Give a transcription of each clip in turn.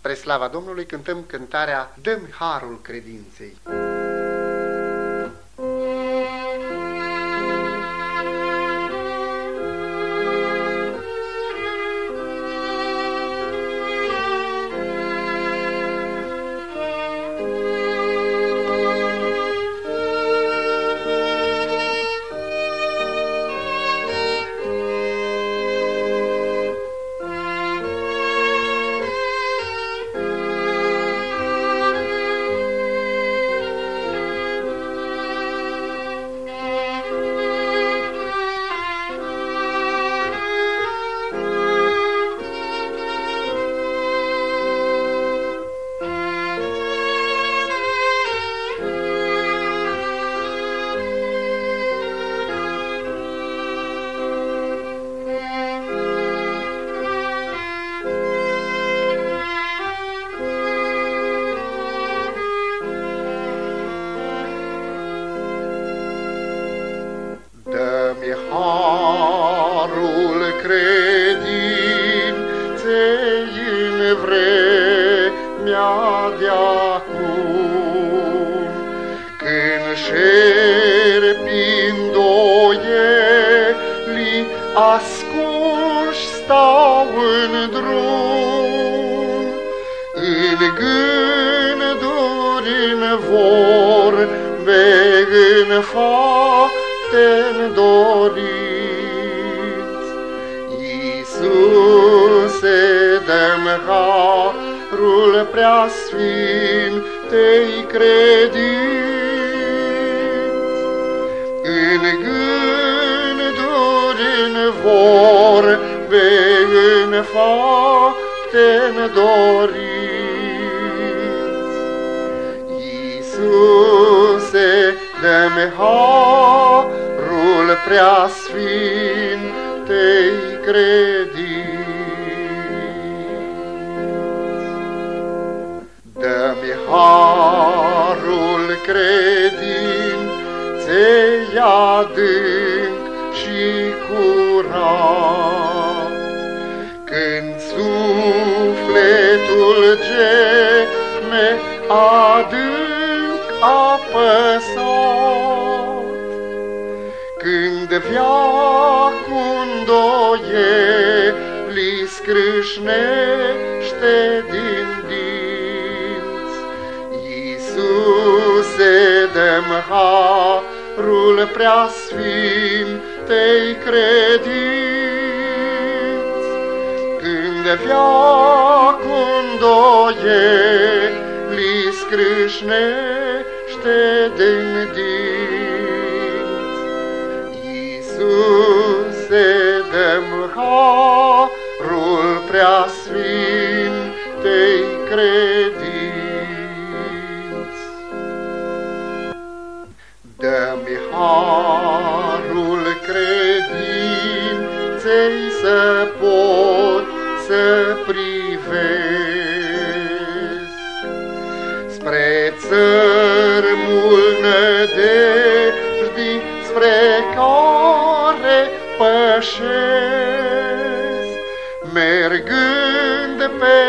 Spre slava Domnului cântăm cântarea Dă-mi harul credinței. Dă-mi harul credinței în vremea de-acum, când șerpii îndoielii ascunși stau în drum, în gânduri, în vorbe, în fapte-n doriți. Iisuse, dă-mi harul preasfintei credinți, în gânduri, în vorbe, în fapte-n doriți. Iisuse, dă-mi harul preasfintei credinți. Dă-mi harul credinței adânc și curat, când sufletul geme adânc apăsat, când veacul îndoielii scrâșnește din dinți. Iisuse, dă-mi harul preasfintei credinți, când veacul îndoielii scrâșnește din dinți. Iisuse, dă-mi harul preasfintei credinți. Dă-mi harul credinței să pot să privesc spre țărmul nădejdii, spre care pășesc, mergând pe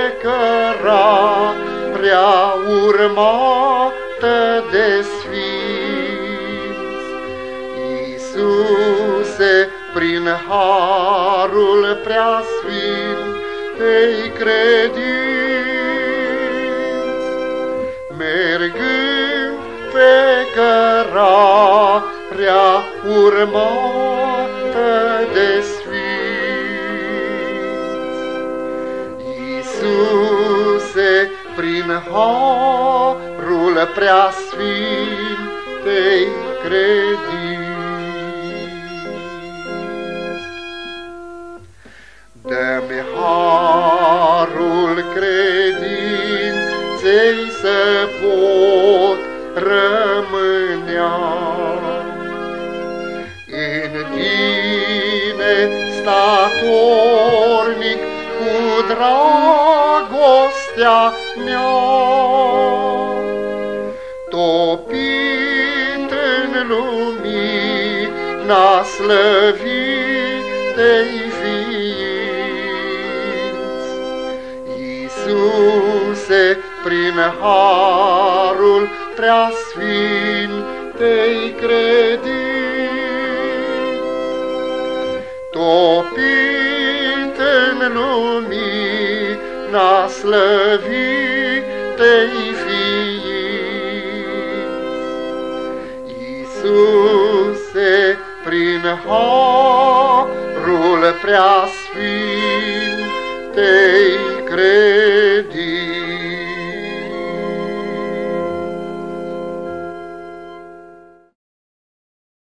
cărarea urmată de sfinți. Iisuse, prin harul preasfintei credinți, mergând pe cărarea urmată de sfinți. Iisuse, prin harul preasfintei credinți. Dă-mi harul credinței să pot rămânea în tine statornic cu dragostea mea, topit în lumina slăvitei ființi. Iisus, Iisuse, prin harul preasfintei credit, topit în lumina slăvitei ființi. Iisuse, prin harul preasfintei